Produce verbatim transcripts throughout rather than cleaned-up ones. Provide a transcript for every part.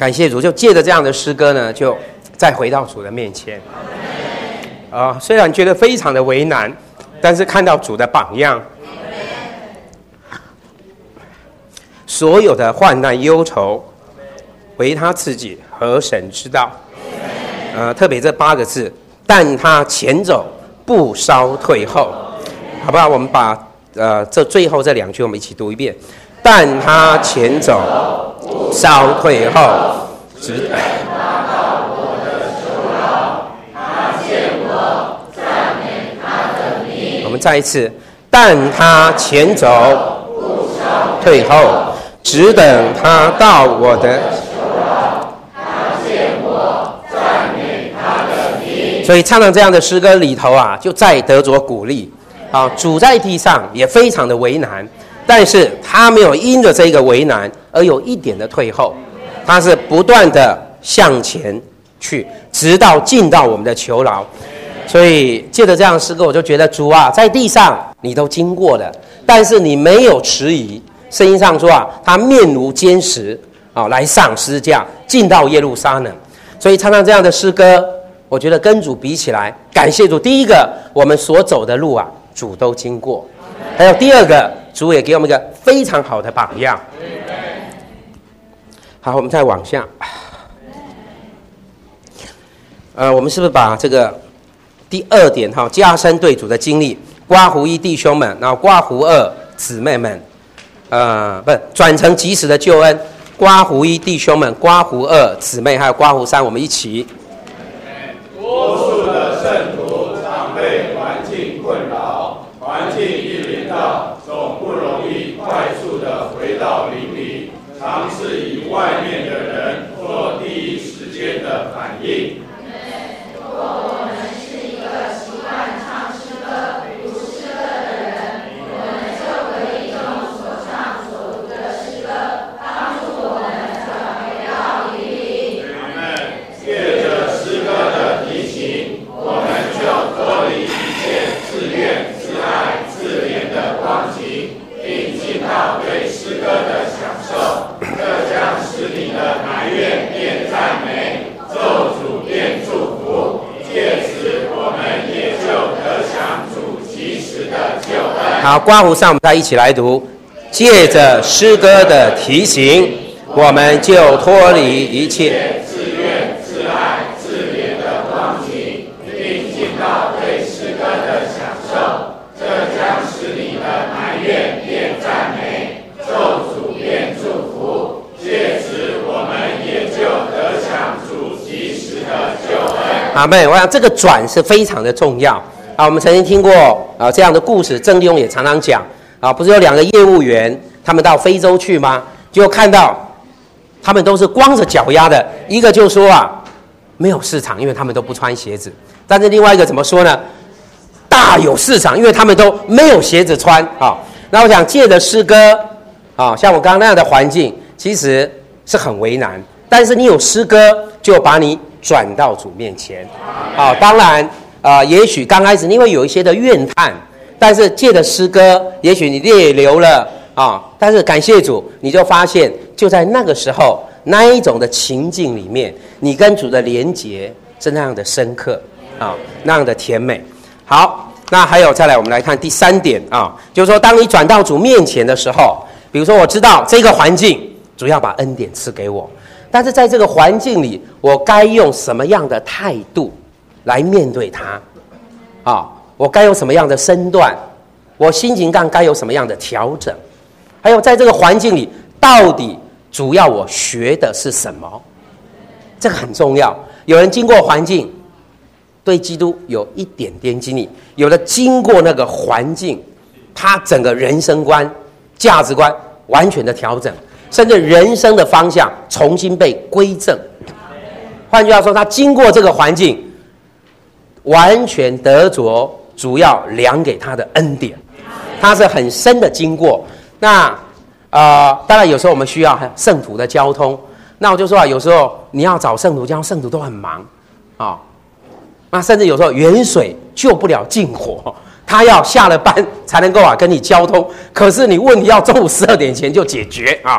感谢主，就借着这样的诗歌呢，就再回到主的面前。啊、呃，虽然觉得非常的为难，但是看到主的榜样，所有的患难忧愁，唯他自己和神知道。呃，特别这八个字，但他前走不稍退后，好不好？我们把呃这最后这两句我们一起读一遍。但他前走不稍退后，直等他到我的囚牢，他见我赞美他的名。我们再一次，但他前走不稍退后，直等他到我的囚牢，他见我赞美他的名。所以唱到这样的诗歌里头啊，就再得着鼓励。啊，主在地上也非常的为难。但是他没有因着这个为难而有一点的退后，他是不断的向前去，直到进到我们的囚牢。所以借着这样的诗歌，我就觉得主啊，在地上你都经过了，但是你没有迟疑。圣经上说啊，他面如坚石啊，来上十字架，进到耶路撒冷。所以唱唱这样的诗歌，我觉得跟主比起来，感谢主。第一个，我们所走的路啊，主都经过；还有第二个，主也给我们一个非常好的榜样。好，我们再往下。呃，我们是不是把这个第二点哈，加深对主的经历，刮胡一弟兄们，然后刮胡二姊妹们，呃，不是转成及时的救恩。刮胡一弟兄们，刮胡二姊妹，还有刮胡三，我们一起。 多数的圣徒常被环境困扰，环境一临到，总不容易快速的回到灵里，常是以外面的人做第一时间的反应。 如果我们是一个习惯唱诗歌、读诗歌的人，我们就可以用所唱所读的诗歌帮助我们转回到灵里。 阿们。借着诗歌的提醒，我们就脱离一切自怨自艾自怜的光景，并进到对诗歌的享受，这将使你的埋怨变赞美，咒诅变祝福，借此我们也就得享主及时的救恩。 好，刮胡上我们再一起来读。借着诗歌的提醒，我们就脱离一切自怨自艾自怜的光景，并进到对诗歌的享受，这将使你的埋怨变赞美，咒诅变祝福，借此我们也就得享主及时的救恩。 阿们。我想这个转是非常的重要啊。我们曾经听过啊这样的故事，郑弟兄也常常讲啊，不是有两个业务员，他们到非洲去吗？就看到他们都是光着脚丫的，一个就说啊没有市场，因为他们都不穿鞋子。但是另外一个怎么说呢？大有市场，因为他们都没有鞋子穿啊。那我想借着诗歌啊，像我刚刚那样的环境，其实是很为难，但是你有诗歌，就把你转到主面前。啊，当然啊、呃，也许刚开始你会有一些的怨叹，但是借着诗歌，也许你泪流了啊，但是感谢主，你就发现就在那个时候，那一种的情境里面，你跟主的连结是那样的深刻啊，那样的甜美。好，那还有再来，我们来看第三点啊，就是说，当你转到主面前的时候，比如说我知道这个环境，主要把恩典赐给我，但是在这个环境里，我该用什么样的态度来面对它啊？我该有什么样的身段？我心情上该有什么样的调整？还有在这个环境里，到底主要我学的是什么？这个很重要。有人经过环境，对基督有一点点经历；有的经过那个环境，他整个人生观、价值观完全的调整，甚至人生的方向重新被归正。换句话说，他经过这个环境，完全得着主要量给他的恩典，他是很深的经过。那呃，当然有时候我们需要圣徒的交通。那我就说啊，有时候你要找圣徒交通，圣徒都很忙啊、哦。那甚至有时候远水救不了近火，他要下了班才能够啊跟你交通。可是你问题要中午十二点前就解决啊，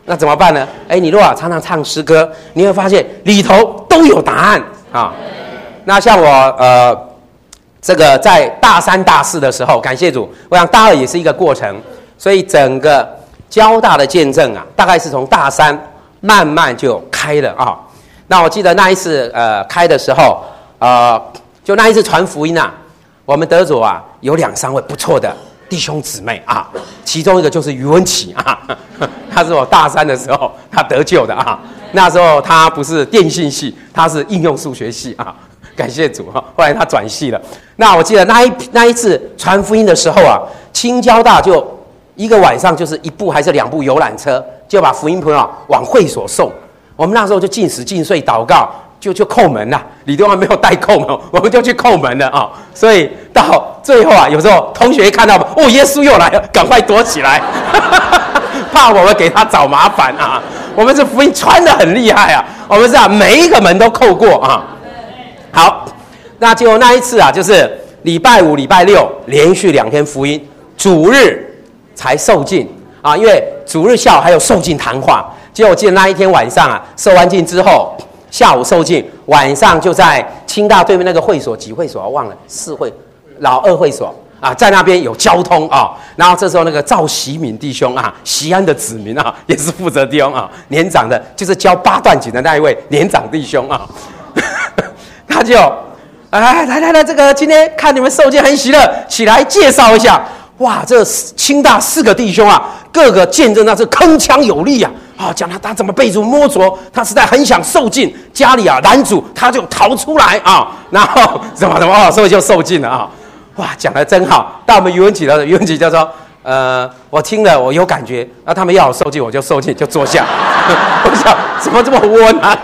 那怎么办呢？哎，你如果常常唱诗歌，你会发现里头都有答案啊。那像我呃，这个在大三、大四的时候，感谢主，我想大二也是一个过程，所以整个交大的见证啊，大概是从大三慢慢就开了啊。那我记得那一次呃开的时候，呃，就那一次传福音啊，我们得主啊有两三位不错的弟兄姊妹啊，其中一个就是于文琪啊，他是我大三的时候他得救的啊。那时候他不是电信系，他是应用数学系啊。感谢主哈，后来他转系了。那我记得那一那一次传福音的时候啊，清交大就一个晚上就是一部还是两部游览车，就把福音朋友往会所送。我们那时候就禁食禁睡祷告，就就叩门了。李东还没有带叩门，我们就去叩门了啊。所以到最后啊，有时候同学看到哦，耶稣又来了，赶快躲起来，怕我们给他找麻烦啊。我们这福音传得很厉害啊，我们是啊每一个门都叩过啊。好，那就那一次啊，就是礼拜五、礼拜六连续两天福音，主日才受尽啊，因为主日下午还有受尽谈话。结果我记得那一天晚上啊，受完尽之后，下午受尽，晚上就在清大对面那个会所，几会所我忘了，四会老二会所啊，在那边有交通啊。然后这时候那个赵喜敏弟兄啊，西安的子民啊，也是负责弟兄啊，年长的，就是教八段锦的那一位年长弟兄啊。他就，哎，来来来，这个今天看你们受尽很喜乐，起来介绍一下。哇，这清大四个弟兄啊，各个见证那是铿锵有力啊！啊，讲他他怎么被主摸着，他实在很想受尽，家里啊拦阻，他就逃出来啊，然后怎么怎么哦，所以就受尽了啊！哇，讲得真好。到我们余文启的余文启就说，呃，我听了我有感觉，那他们要我受尽我就受尽，就坐下。我想怎么这么窝囊？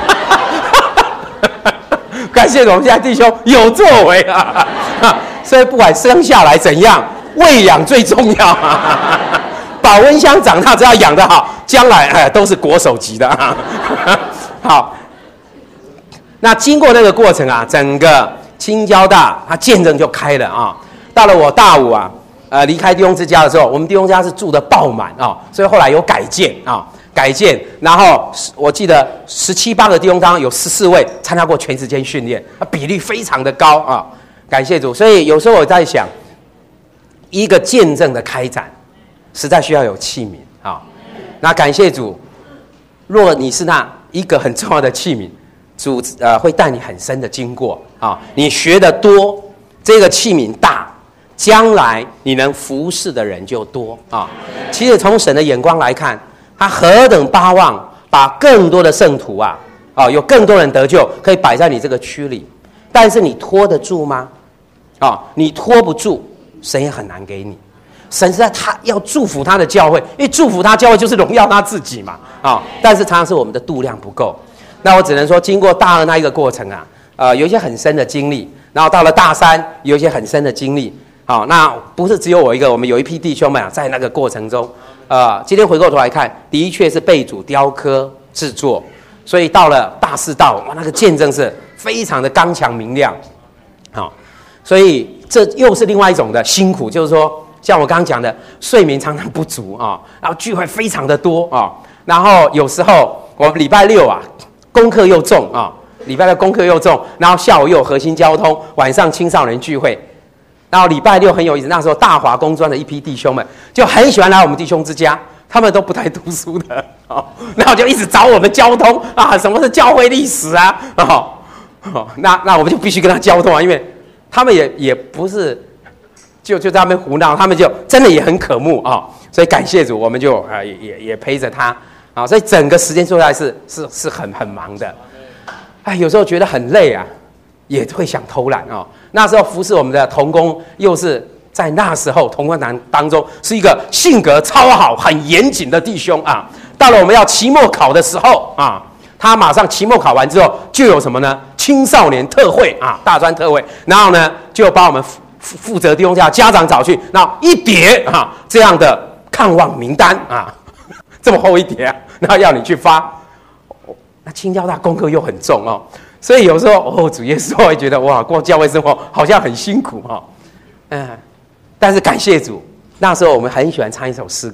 感谢我们现在弟兄有作为啊，所以不管生下来怎样，喂养最重要啊。保温箱长大只要养得好，将来哎都是国手级的啊。好，那经过那个过程啊，整个清交大它见证就开了啊。到了我大五啊，呃离开弟兄之家的时候，我们弟兄家是住的爆满啊，所以后来有改建啊。改建，然后我记得十七八个弟兄当中有十四位参加过全时间训练，比例非常的高啊！感谢主。所以有时候我在想，一个见证的开展，实在需要有器皿啊。那感谢主，若你是那一个很重要的器皿，主呃会带你很深的经过啊。你学得多，这个器皿大，将来你能服侍的人就多啊。其实从神的眼光来看，他何等巴望把更多的圣徒啊，哦，有更多人得救，可以摆在你这个区里，但是你拖得住吗？啊、哦，你拖不住，神也很难给你。神是在他要祝福他的教会，因为祝福他教会就是荣耀他自己嘛，啊、哦，但是常常是我们的度量不够。那我只能说，经过大二那一个过程啊，呃，有一些很深的经历，然后到了大三，有一些很深的经历。好、哦，那不是只有我一个，我们有一批弟兄们啊，在那个过程中。呃，今天回过头来看，的确是被主雕刻制作，所以到了大四道，哇，那个见证是非常的刚强明亮，好、哦，所以这又是另外一种的辛苦，就是说，像我刚刚讲的，睡眠常常不足啊、哦，然后聚会非常的多啊、哦，然后有时候我们礼拜六啊，功课又重啊、哦，礼拜六功课又重，然后下午又有核心交通，晚上青少年聚会。然后礼拜六很有意思，那时候大华工专的一批弟兄们就很喜欢来我们弟兄之家，他们都不太读书的，哦，然后就一直找我们交通啊，什么是教会历史啊，哦，哦那那我们就必须跟他交通啊，因为他们也也不是就就在那边胡闹，他们就真的也很渴慕啊、哦，所以感谢主，我们就啊、呃、也也也陪着他啊、哦，所以整个时间做下来是是是很很忙的，哎，有时候觉得很累啊，也会想偷懒啊、哦。那时候服侍我们的同工，又是在那时候同工男当中是一个性格超好、很严谨的弟兄啊。到了我们要期末考的时候啊，他马上期末考完之后就有什么呢？青少年特会啊，大专特会，然后呢就把我们负负责弟兄家家长找去，然后一叠啊这样的看望名单啊，这么厚一叠啊，然后要你去发。那清交大功课又很重哦。所以有时候哦，主耶稣会觉得哇，过教会生活好像很辛苦哈、哦，嗯，但是感谢主，那时候我们很喜欢唱一首诗歌，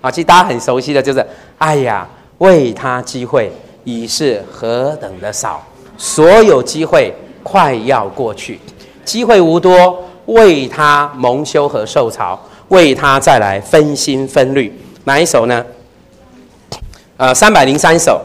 啊，其实大家很熟悉的就是，哎呀，为他机会已是何等的少，所有机会快要过去，机会无多，为他蒙羞和受嘲，为他再来分心分虑。哪一首呢？呃，三百零三首。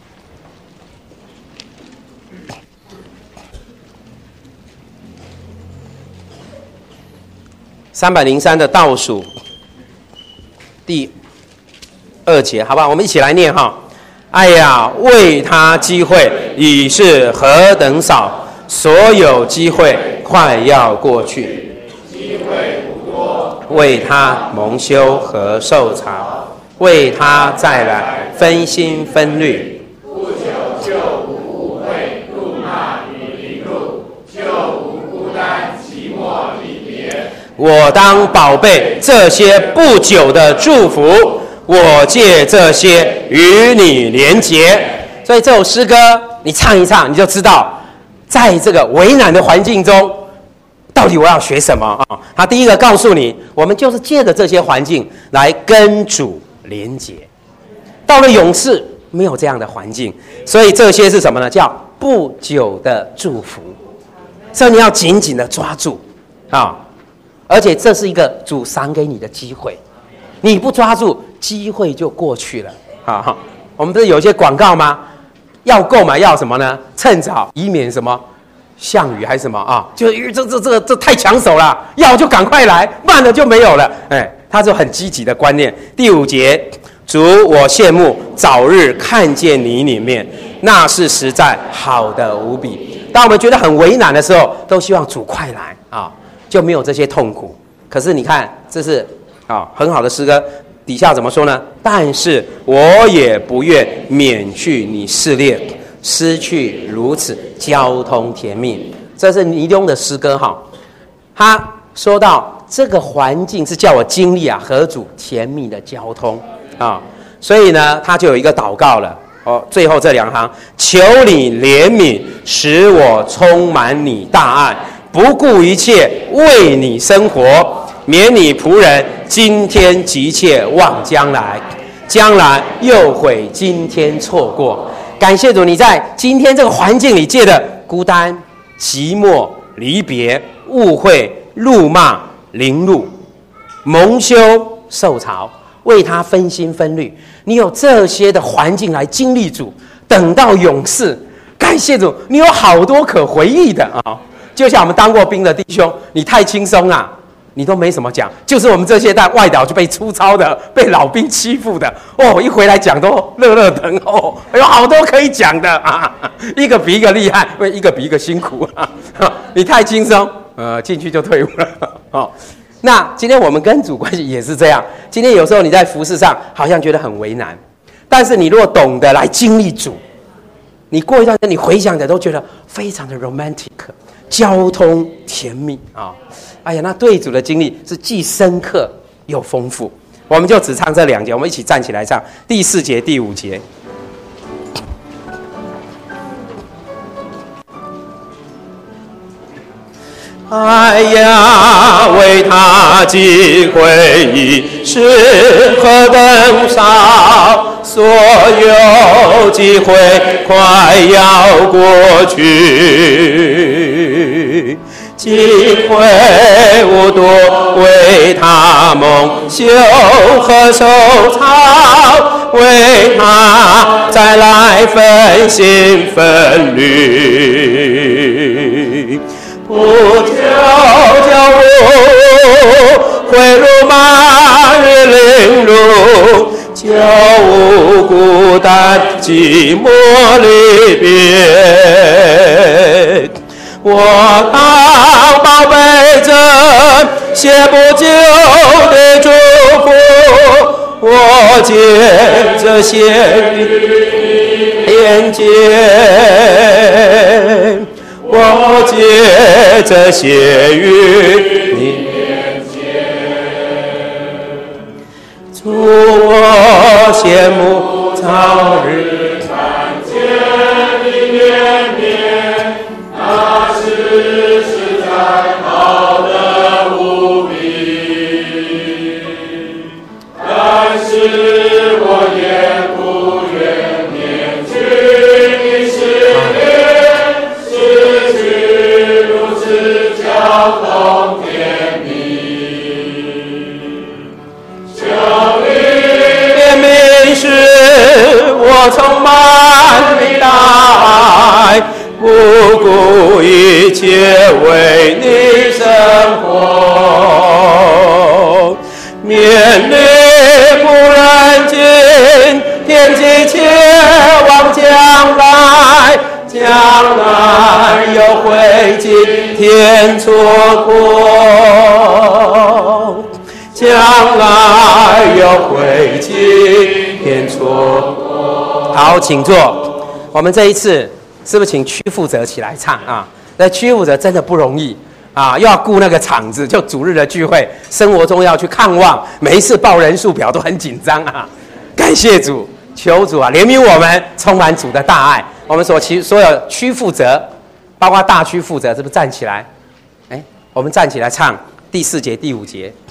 三百零三的倒数第二节，好不好？我们一起来念哈。哎呀，为他机会已是何等少，所有机会快要过去， 机会不多， 为他蒙羞和受嘲，为他再来分心分虑。 不久就无误会、怒骂与凌辱，就无孤单、寂寞离别。 我当宝贝这些不久的祝福，我借这些与你连结。所以这首诗歌你唱一唱，你就知道在这个为难的环境中到底我要学什么啊？他第一个告诉你，我们就是借着这些环境来跟主连结。到了勇士没有这样的环境，所以这些是什么呢？叫不久的祝福。所以你要紧紧的抓住啊！而且这是一个主赏给你的机会，你不抓住，机会就过去了。好，我们不是有些广告吗？要购买要什么呢？趁早，以免什么项羽还是什么啊？就这这这这太抢手了，要就赶快来，慢了就没有了。哎，他就很积极的观念。第五节，主，我羡慕早日看见你里面，那是实在好的无比。当我们觉得很为难的时候，都希望主快来啊。就没有这些痛苦。可是你看，这是啊很好的诗歌，底下怎么说呢？但是我也不愿免去你试炼，失去如此交通甜蜜。这是尼东的诗歌哈，他说到这个环境是叫我经历啊和主甜蜜的交通啊，所以呢，他就有一个祷告了。哦，最后这两行，求你怜悯，使我充满你大爱。不顾一切为你生活，免你仆人今天急切望将来，将来又悔今天错过。感谢主，你在今天这个环境里借的孤单、寂寞、离别、误会、怒骂、凌辱、蒙羞、受嘲，为他分心分虑。你有这些的环境来经历主，等到勇士，感谢主，你有好多可回忆的啊！就像我们当过兵的弟兄，你太轻松啊，你都没什么讲。就是我们这些在外岛就被粗糙的、被老兵欺负的，哦，一回来讲都热热腾哦，有好多可以讲的啊，一个比一个厉害，一个比一个辛苦啊。你太轻松，呃，进去就退伍了哦。那今天我们跟主关系也是这样。今天有时候你在服事上好像觉得很为难，但是你如果懂得来经历主，你过一段时间你回想的都觉得非常的 romantic。交通甜蜜啊！哎呀，那对主的经历是既深刻又丰富。我们就只唱这两节，我们一起站起来唱第四节、第五节。哎呀，为他机会已是何等少，所有机会快要过去，机会无多，为他蒙羞和受嘲，为他再来分心分虑。不求救会辱骂与凌辱，就无孤单寂寞离别。我当宝贝着些不久的祝福，我借这些连结，我借这些与你连结，祝我羡慕早日看见你面面，那是实在好的无比。但是充满你大爱，不顾一切为你生活。面对不忍尽，天际切望将来，将来又会进天错国，将来又会进天错国。好，请坐。我们这一次是不是请区负责起来唱啊？那区负责真的不容易啊，又要顾那个场子，就主日的聚会，生活中要去看望，每一次报人数表都很紧张啊。感谢主，求主啊怜悯我们，充满主的大爱。我们所其所有区负责，包括大区负责，是不是站起来？哎，我们站起来唱第四节、第五节。